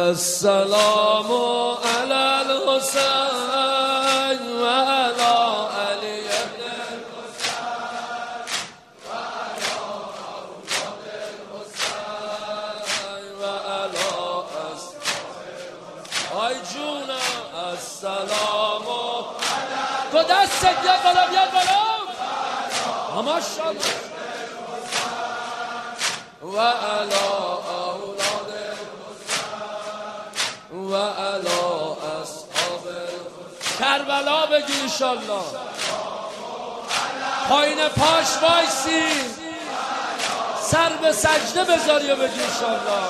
السلام علی الحسین و علی علی ابن الحسین و علی اولاد الحسین و علی اصحاب الحسین. آی جونم السلام تو دست بیا بالا بیا بالا ماشاءالله و علی اولاد و علی اصحاب کربلا بگی انشالله پایین پاش وایسی سر به سجده بذاری و بگی انشالله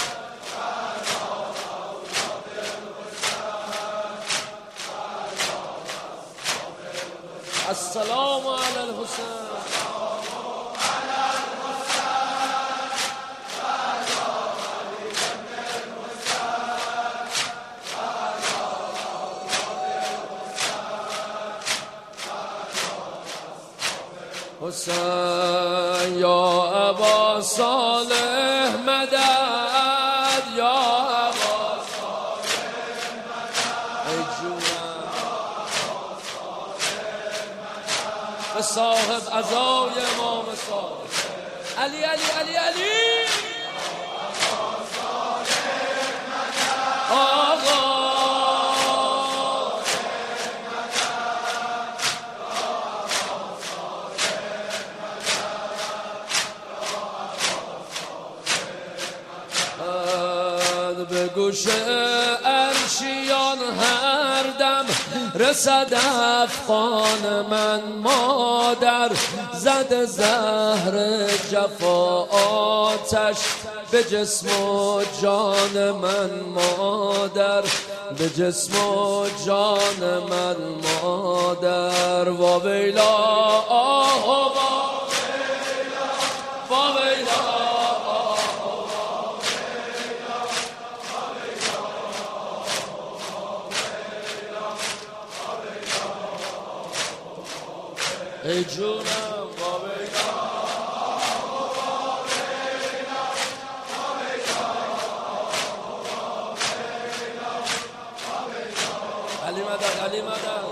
السلام علی الحسین حسین یا ابا صالح مدد یا ابا صالح مدد ای جونم به صاحب عزای امام صالح علی علی علی علی آقا به گوش عرشیان هر دم رسد افغان من مادر زد زهر جفا آتش به جسم و جان من مادر به جسم و جان من مادر واویلا آه واویلا واویلا ای جونم واویلا علی مدد علی مدد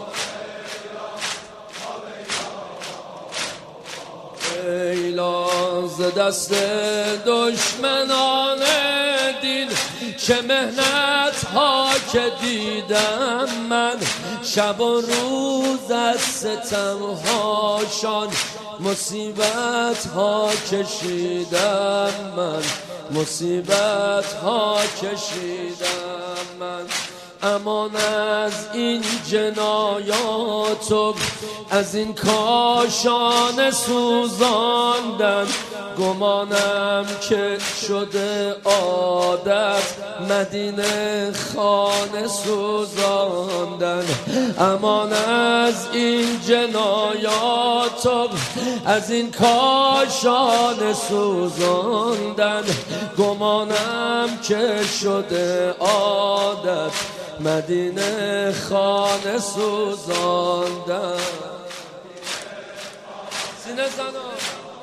ویلا ز دست دشمنان دین چه مهنت ها که دیدم من شب و روز از ستم هاشان مصیبت ها کشیدم من مصیبت ها کشیدم من امان از این جنایات و از این کاشان سوزاندن گمانم که شده عادت مدینه خانه سوزاندن امان از این جنایات و از این کاشان سوزاندن گمانم که شده عادت مدینه خانه سوزاندن سینه زنان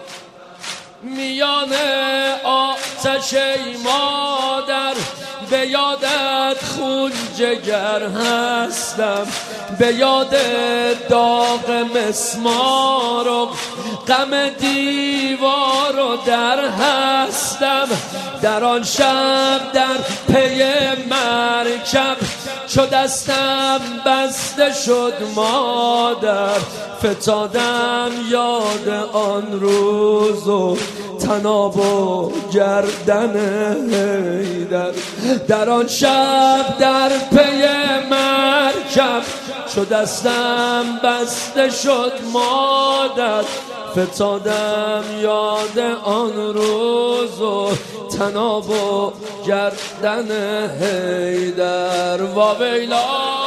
میان آتش ای مادر به یادت خون جگر هستم به یاد داغ مسمار و غم دیوار و در هستم در آن شب در پی مرکب چو دستم بسته شد مادر فتادم یاد آن روز و تناب و گردن حیدر در آن شب در پی مرکب چو دستم بسته شد مادر فتادم یاد آن روز و تناب و گردن حیدر واویلا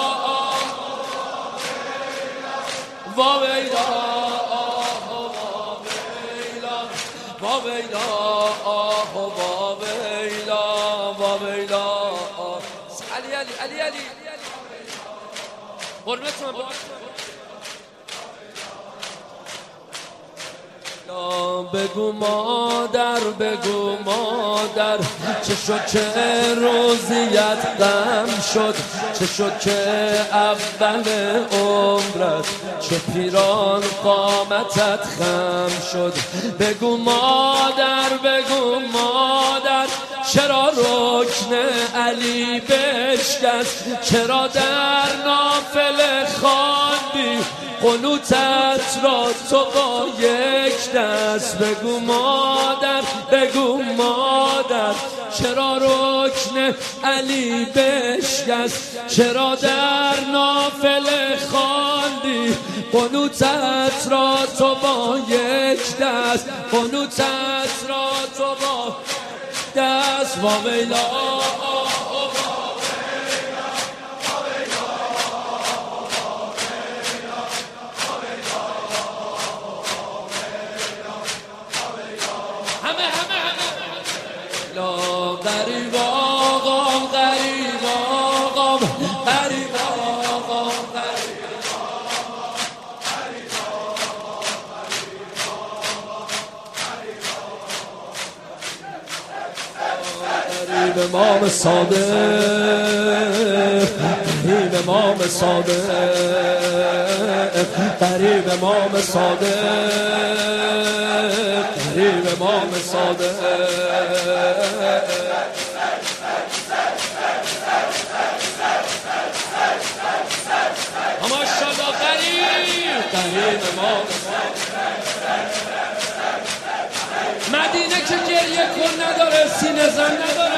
واویلا واویلا واویلا واویلا علی علی علی علی حرمتون بگو مادر بگو مادر مادر، چه شد که روزیت غم شد، چه شد که اول عمرت چو پیران قامتت خم شد. بگو مادر، بگو مادر، چرا رکن علی بشکست، چرا در نافله خواندی قنوتت را تو با یک دست. بگو مادر، بگو مادر، چرا رکن علی بشکست، چرا در نافله خواندی قنوتت را تو با یک دست، قنوتت را تو با دست. واویلا غریب آقام، غریب آقام، غریب آقام، غریب امام صادق، غریب امام صادق، غریب امام صادق، غریب امام صادق. ماشاءالله غریب، غریب امام مدینه که گریه کن نداره، سینه زن نداره.